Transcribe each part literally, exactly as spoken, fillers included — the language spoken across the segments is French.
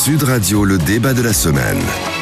Sud Radio, le débat de la semaine.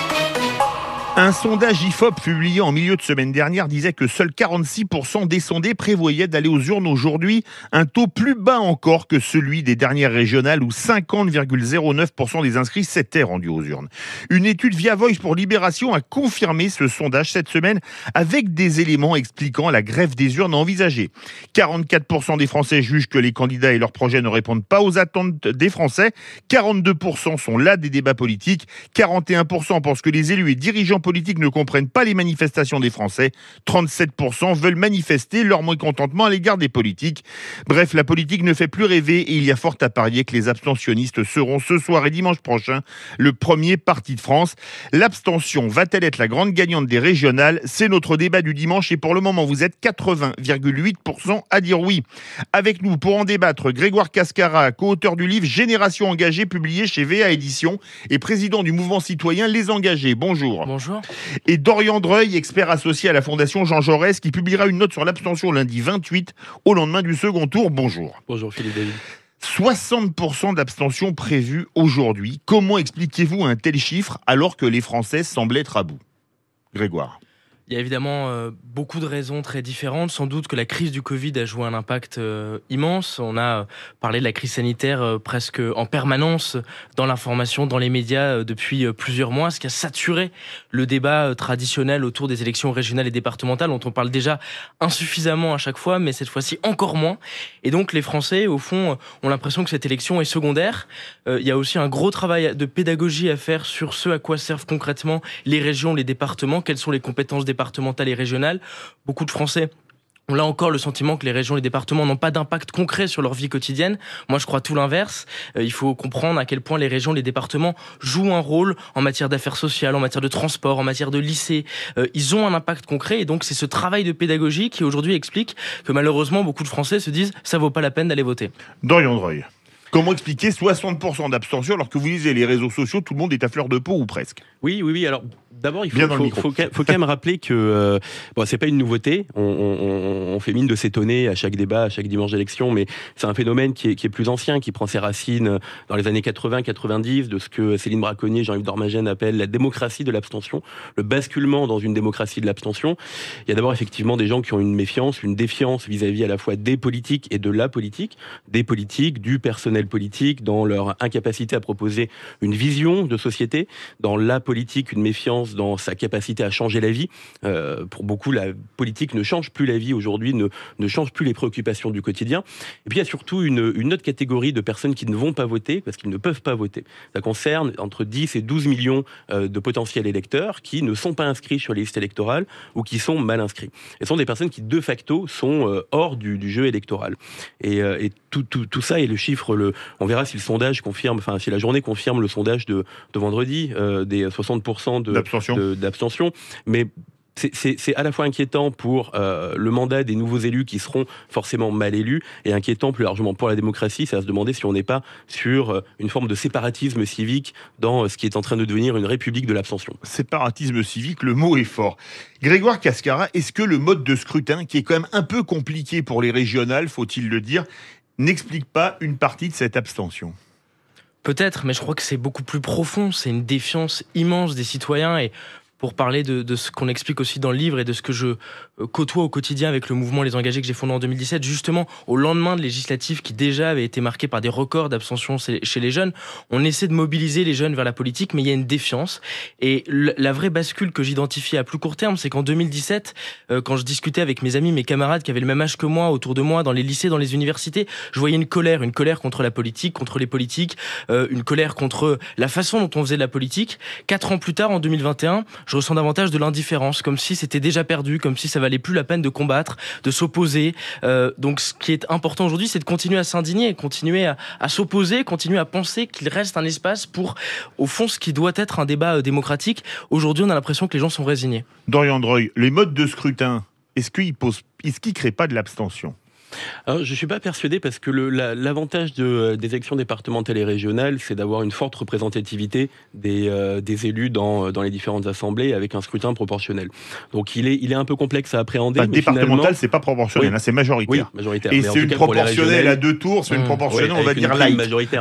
Un sondage I F O P publié en milieu de semaine dernière disait que seuls quarante-six pour cent des sondés prévoyaient d'aller aux urnes aujourd'hui, un taux plus bas encore que celui des dernières régionales où cinquante virgule zéro neuf pour cent des inscrits s'étaient rendus aux urnes. Une étude via Voice pour Libération a confirmé ce sondage cette semaine avec des éléments expliquant la grève des urnes envisagée. quarante-quatre pour cent des Français jugent que les candidats et leurs projets ne répondent pas aux attentes des Français. quarante-deux pour cent sont là des débats politiques. quarante et un pour cent pensent que les élus et dirigeants politiques ne comprennent pas les manifestations des Français. trente-sept pour cent veulent manifester leur mécontentement à l'égard des politiques. Bref, la politique ne fait plus rêver et il y a fort à parier que les abstentionnistes seront ce soir et dimanche prochain le premier parti de France. L'abstention va-t-elle être la grande gagnante des régionales ? C'est notre débat du dimanche et pour le moment vous êtes quatre-vingts virgule huit pour cent à dire oui. Avec nous pour en débattre, Grégoire Cascara, co-auteur du livre Génération engagée publié chez V A Éditions et président du mouvement citoyen Les Engagés. Bonjour. Bonjour. Et Dorian Dreuil, expert associé à la Fondation Jean Jaurès, qui publiera une note sur l'abstention lundi vingt-huit, au lendemain du second tour. Bonjour. Bonjour Philippe David. soixante pour cent d'abstention prévue aujourd'hui. Comment expliquez-vous un tel chiffre alors que les Français semblent être à bout ? Grégoire. Il y a évidemment euh, beaucoup de raisons très différentes. Sans doute que la crise du Covid a joué un impact euh, immense. On a euh, parlé de la crise sanitaire euh, presque en permanence dans l'information, dans les médias euh, depuis euh, plusieurs mois, ce qui a saturé le débat euh, traditionnel autour des élections régionales et départementales, dont on parle déjà insuffisamment à chaque fois, mais cette fois-ci encore moins. Et donc les Français, au fond, ont l'impression que cette élection est secondaire. Euh, il y a aussi un gros travail de pédagogie à faire sur ce à quoi servent concrètement les régions, les départements, quelles sont les compétences des départementales et régionales. Beaucoup de Français ont là encore le sentiment que les régions et les départements n'ont pas d'impact concret sur leur vie quotidienne. Moi, je crois tout l'inverse. Euh, il faut comprendre à quel point les régions et les départements jouent un rôle en matière d'affaires sociales, en matière de transport, en matière de lycée. Euh, ils ont un impact concret et donc c'est ce travail de pédagogie qui aujourd'hui explique que malheureusement beaucoup de Français se disent « ça vaut pas la peine d'aller voter ». Dorian Dreuil. Comment expliquer soixante pour cent d'abstention alors que vous lisez les réseaux sociaux, tout le monde est à fleur de peau ou presque ? Oui, oui, oui. Alors, d'abord, il faut, Bien dans le faut, micro. faut, faut quand même rappeler que euh, bon, c'est pas une nouveauté. On, on, on fait mine de s'étonner à chaque débat, à chaque dimanche d'élection, mais c'est un phénomène qui est, qui est plus ancien, qui prend ses racines dans les années quatre-vingts quatre-vingt-dix, de ce que Céline Braconnier, Jean-Yves Dormagène appellent la démocratie de l'abstention, le basculement dans une démocratie de l'abstention. Il y a d'abord effectivement des gens qui ont une méfiance, une défiance vis-à-vis à la fois des politiques et de la politique, des politiques, du personnel politique, dans leur incapacité à proposer une vision de société, dans la politique, une méfiance dans sa capacité à changer la vie. Euh, pour beaucoup, la politique ne change plus la vie aujourd'hui, ne, ne change plus les préoccupations du quotidien. Et puis il y a surtout une, une autre catégorie de personnes qui ne vont pas voter, parce qu'ils ne peuvent pas voter. Ça concerne entre dix et douze millions euh, de potentiels électeurs qui ne sont pas inscrits sur les listes électorales ou qui sont mal inscrits. Et ce sont des personnes qui, de facto, sont euh, hors du, du jeu électoral. Et, euh, et tout, tout, tout ça, et le chiffre, le, on verra si le sondage confirme, enfin si la journée confirme le sondage de, de vendredi, euh, des soixante pour cent de, d'abstention. de, d'abstention. Mais c'est, c'est, c'est à la fois inquiétant pour euh, le mandat des nouveaux élus qui seront forcément mal élus, et inquiétant plus largement pour la démocratie. C'est à se demander si on n'est pas sur euh, une forme de séparatisme civique dans euh, ce qui est en train de devenir une république de l'abstention. Séparatisme civique, le mot est fort. Grégoire Cascara, est-ce que le mode de scrutin, qui est quand même un peu compliqué pour les régionales, faut-il le dire, n'explique pas une partie de cette abstention ? Peut-être, mais je crois que c'est beaucoup plus profond. C'est une défiance immense des citoyens et pour parler de, de ce qu'on explique aussi dans le livre et de ce que je côtoie au quotidien avec le mouvement Les Engagés que j'ai fondé en deux mille dix-sept, justement au lendemain de législatives qui déjà avaient été marquées par des records d'abstention chez les jeunes, on essaie de mobiliser les jeunes vers la politique, mais il y a une défiance. Et la vraie bascule que j'identifie à plus court terme, c'est qu'en deux mille dix-sept, euh, quand je discutais avec mes amis, mes camarades qui avaient le même âge que moi, autour de moi, dans les lycées, dans les universités, je voyais une colère, une colère contre la politique, contre les politiques, euh, une colère contre la façon dont on faisait de la politique. Quatre ans plus tard, en deux mille vingt et un, je ressens davantage de l'indifférence, comme si c'était déjà perdu, comme si ça valait plus la peine de combattre, de s'opposer. Euh, donc ce qui est important aujourd'hui, c'est de continuer à s'indigner, continuer à, à s'opposer, continuer à penser qu'il reste un espace pour, au fond, ce qui doit être un débat euh, démocratique. Aujourd'hui, on a l'impression que les gens sont résignés. Dorian Dreuil, les modes de scrutin, est-ce qu'ils posent, est-ce qu'ils créent pas de l'abstention ? Alors, je ne suis pas persuadé parce que le, la, l'avantage de, des élections départementales et régionales, c'est d'avoir une forte représentativité des, euh, des élus dans, dans les différentes assemblées avec un scrutin proportionnel. Donc il est, il est un peu complexe à appréhender. Bah, mais départemental, finalement... c'est pas proportionnel, oui. hein, c'est majoritaire. Oui, majoritaire. Et mais c'est une proportionnelle à deux tours, c'est une mmh. proportionnelle, oui, on va dire light. Majoritaire.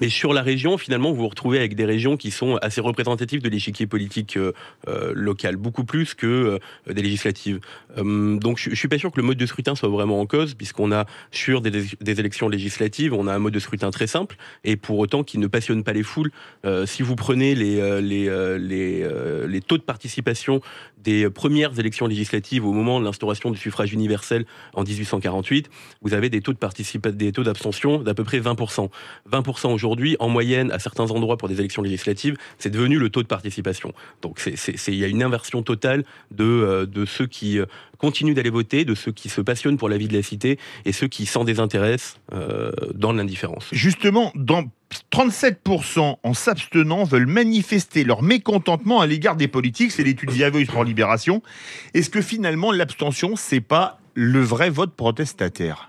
Mais sur la région, finalement, vous vous retrouvez avec des régions qui sont assez représentatives de l'échiquier politique euh, euh, local, beaucoup plus que euh, des législatives. Euh, donc je, je suis pas sûr que le mode de scrutin soit vraiment en cause, puisqu'on a sur des, des élections législatives, on a un mode de scrutin très simple, et pour autant qui ne passionne pas les foules. Euh, si vous prenez les, euh, les, euh, les, euh, les taux de participation des premières élections législatives au moment de l'instauration du suffrage universel en dix-huit cent quarante-huit, vous avez des taux de participa- des taux d'abstention d'à peu près vingt pour cent. vingt pour cent aujourd'hui, en moyenne, à certains endroits pour des élections législatives, c'est devenu le taux de participation. Donc c'est, c'est, c'est, il y a une inversion totale de, euh, de ceux qui euh, continuent d'aller voter, de ceux qui se passionnent pour la vie de la cité et ceux qui s'en désintéressent euh, dans l'indifférence. Justement, dans trente-sept pour cent en s'abstenant veulent manifester leur mécontentement à l'égard des politiques. C'est l'étude The Voice pour Libération. Est-ce que finalement l'abstention, c'est pas le vrai vote protestataire ?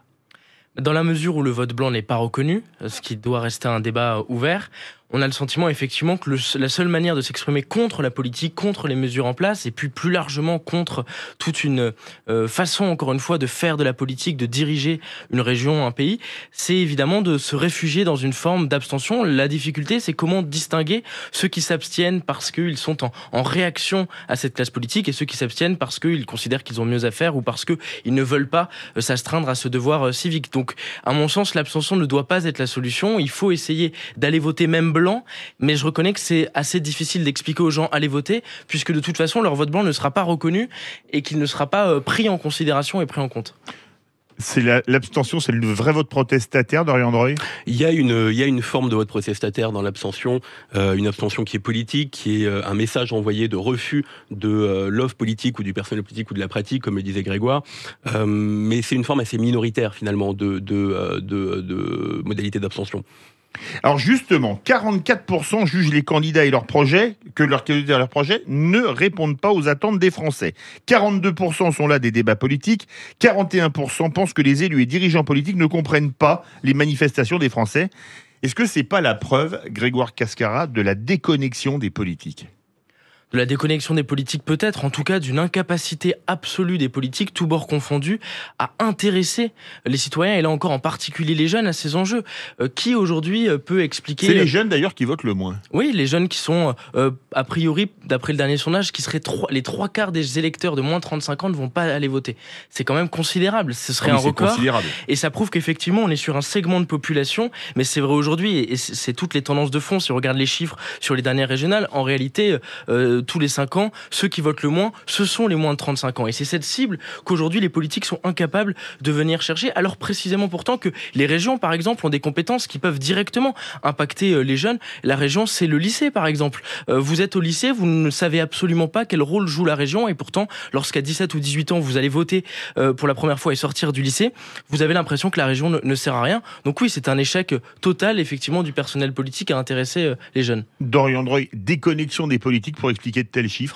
Dans la mesure où le vote blanc n'est pas reconnu, ce qui doit rester un débat ouvert, on a le sentiment effectivement que le, la seule manière de s'exprimer contre la politique, contre les mesures en place, et puis plus largement contre toute une euh, façon, encore une fois, de faire de la politique, de diriger une région, un pays, c'est évidemment de se réfugier dans une forme d'abstention. La difficulté, c'est comment distinguer ceux qui s'abstiennent parce qu'ils sont en, en réaction à cette classe politique et ceux qui s'abstiennent parce qu'ils considèrent qu'ils ont mieux à faire ou parce qu'ils ne veulent pas euh, s'astreindre à ce devoir euh, civique. Donc, à mon sens, l'abstention ne doit pas être la solution. Il faut essayer d'aller voter même blanc. Blanc, mais je reconnais que c'est assez difficile d'expliquer aux gens allez voter, puisque de toute façon leur vote blanc ne sera pas reconnu et qu'il ne sera pas pris en considération et pris en compte. C'est la, l'abstention, c'est le vrai vote protestataire, Dorian Droy ? Il y a une, il y a une forme de vote protestataire dans l'abstention, euh, une abstention qui est politique, qui est euh, un message envoyé de refus de euh, l'offre politique ou du personnel politique ou de la pratique, comme le disait Grégoire. Euh, mais c'est une forme assez minoritaire finalement de, de, euh, de, de modalité d'abstention. Alors justement, quarante-quatre pour cent jugent les candidats et leurs projets, que leurs candidats et leurs projets ne répondent pas aux attentes des Français. quarante-deux pour cent sont là des débats politiques. quarante et un pour cent pensent que les élus et dirigeants politiques ne comprennent pas les manifestations des Français. Est-ce que c'est pas la preuve, Grégoire Cascara, de la déconnexion des politiques ? De la déconnexion des politiques peut-être, en tout cas d'une incapacité absolue des politiques, tous bords confondus, à intéresser les citoyens, et là encore en particulier les jeunes, à ces enjeux. Euh, qui aujourd'hui euh, peut expliquer... C'est les jeunes d'ailleurs qui votent le moins. Oui, les jeunes qui sont, euh, a priori, d'après le dernier sondage, qui seraient trois, les trois quarts des électeurs de moins de trente-cinq ans ne vont pas aller voter. C'est quand même considérable, ce serait oui, un record. Considérable. Et ça prouve qu'effectivement on est sur un segment de population, mais c'est vrai aujourd'hui, et c'est, c'est toutes les tendances de fond, si on regarde les chiffres sur les dernières régionales, en réalité... Euh, tous les cinq ans, ceux qui votent le moins, ce sont les moins de trente-cinq ans. Et c'est cette cible qu'aujourd'hui les politiques sont incapables de venir chercher, alors précisément pourtant que les régions, par exemple, ont des compétences qui peuvent directement impacter les jeunes. La région, c'est le lycée, par exemple. Vous êtes au lycée, vous ne savez absolument pas quel rôle joue la région, et pourtant, lorsqu'à dix-sept ou dix-huit ans, vous allez voter pour la première fois et sortir du lycée, vous avez l'impression que la région ne, ne sert à rien. Donc oui, c'est un échec total, effectivement, du personnel politique à intéresser les jeunes. Dorian Droy, déconnexion des politiques pour expliquer de tels chiffres ?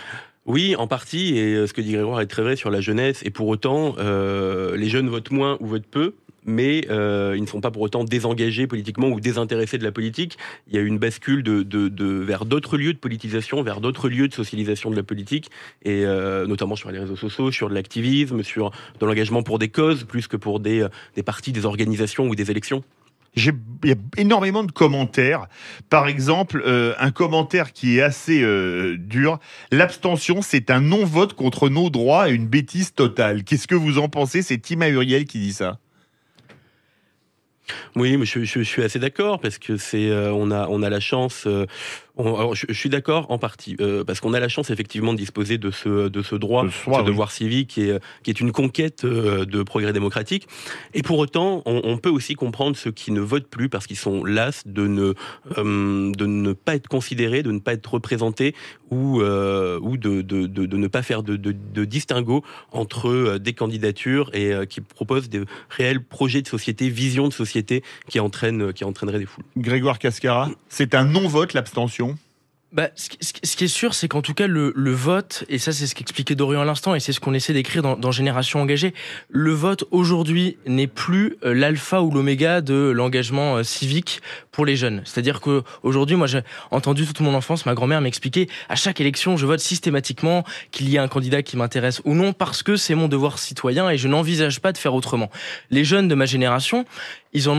Oui, en partie, et ce que dit Grégoire est très vrai sur la jeunesse, et pour autant, euh, les jeunes votent moins ou votent peu, mais euh, ils ne sont pas pour autant désengagés politiquement ou désintéressés de la politique. Il y a une bascule de, de, de, vers d'autres lieux de politisation, vers d'autres lieux de socialisation de la politique, et euh, notamment sur les réseaux sociaux, sur de l'activisme, sur de l'engagement pour des causes, plus que pour des, des partis, des organisations ou des élections. J'ai, il y a énormément de commentaires. Par exemple, euh, un commentaire qui est assez euh, dur. L'abstention, c'est un non-vote contre nos droits et une bêtise totale. Qu'est-ce que vous en pensez ? C'est Tima Uriel qui dit ça. Oui, mais je, je, je suis assez d'accord parce que c'est, euh, on a, on a la chance. Euh, on, alors je, je suis d'accord en partie euh, parce qu'on a la chance effectivement de disposer de ce, de ce droit, de ce devoir oui. civique, qui est, qui est une conquête euh, de progrès démocratique. Et pour autant, on, on peut aussi comprendre ceux qui ne votent plus parce qu'ils sont las de ne, euh, de ne pas être considérés, de ne pas être représentés ou, euh, ou de, de, de, de ne pas faire de, de, de distinguo entre des candidatures et euh, qui proposent des réels projets de société, visions de société qui entraînent, qui entraîneraient des foules. Grégoire Cascara, c'est un non-vote l'abstention ? Bah, ce, ce qui est sûr, c'est qu'en tout cas, le, le vote, et ça c'est ce qu'expliquait Dorian à l'instant, et c'est ce qu'on essaie d'écrire dans, dans Génération Engagée, le vote aujourd'hui n'est plus l'alpha ou l'oméga de l'engagement civique pour les jeunes. C'est-à-dire qu'aujourd'hui, moi j'ai entendu toute mon enfance, ma grand-mère m'expliquer, à chaque élection, je vote systématiquement qu'il y a un candidat qui m'intéresse ou non, parce que c'est mon devoir citoyen et je n'envisage pas de faire autrement. Les jeunes de ma génération, ils en ont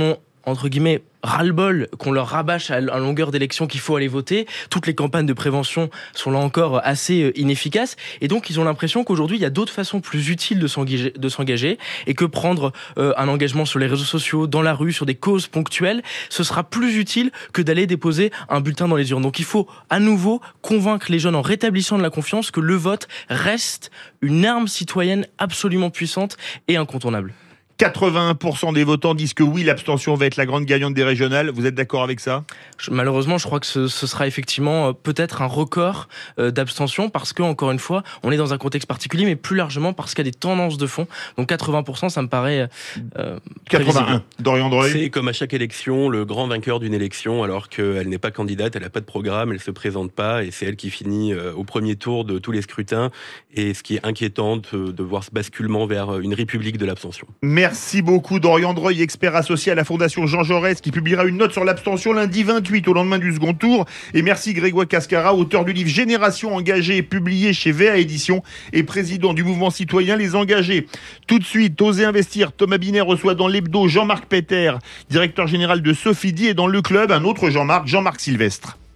entre guillemets, ras-le-bol qu'on leur rabâche à longueur d'élection qu'il faut aller voter. Toutes les campagnes de prévention sont là encore assez inefficaces. Et donc, ils ont l'impression qu'aujourd'hui, il y a d'autres façons plus utiles de s'engager, de s'engager et que prendre euh, un engagement sur les réseaux sociaux, dans la rue, sur des causes ponctuelles, ce sera plus utile que d'aller déposer un bulletin dans les urnes. Donc, il faut à nouveau convaincre les jeunes en rétablissant de la confiance que le vote reste une arme citoyenne absolument puissante et incontournable. quatre-vingt-un pour cent des votants disent que oui, l'abstention va être la grande gagnante des régionales. Vous êtes d'accord avec ça ? je, Malheureusement, je crois que ce, ce sera effectivement euh, peut-être un record euh, d'abstention parce que, encore une fois, on est dans un contexte particulier, mais plus largement parce qu'il y a des tendances de fond. Donc quatre-vingts pour cent, ça me paraît euh, quatre-vingt-un. Dorian Dreuil. C'est comme à chaque élection, le grand vainqueur d'une élection, alors qu'elle n'est pas candidate, elle n'a pas de programme, elle se présente pas, et c'est elle qui finit euh, au premier tour de tous les scrutins. Et ce qui est inquiétant de, de voir ce basculement vers une république de l'abstention. Merci beaucoup Dorian Dreuil, expert associé à la Fondation Jean Jaurès, qui publiera une note sur l'abstention lundi vingt-huit au lendemain du second tour. Et merci Grégoire Cascara, auteur du livre Génération engagée, publié chez V A Éditions et président du mouvement citoyen Les Engagés. Tout de suite, Osez investir, Thomas Binet reçoit dans l'hebdo Jean-Marc Peter, directeur général de Sofidy, et dans Le Club, un autre Jean-Marc, Jean-Marc Sylvestre.